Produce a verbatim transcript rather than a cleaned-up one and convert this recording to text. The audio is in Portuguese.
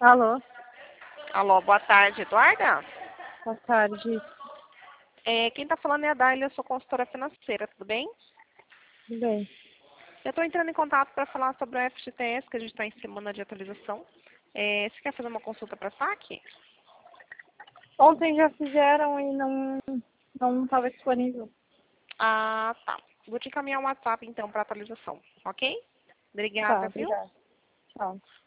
Alô, Alô, boa tarde, Eduarda. boa tarde. É, quem está falando é a Dália, eu sou consultora financeira, tudo bem? Tudo bem? Eu estou entrando em contato para falar sobre o F G T S, que a gente está em semana de atualização. É, você quer fazer uma consulta para saque? Ontem já fizeram e não não estava disponível. Ah, tá. Vou te encaminhar um WhatsApp, então, para atualização, ok? Tá, Obrigada, viu? obrigada. Tchau.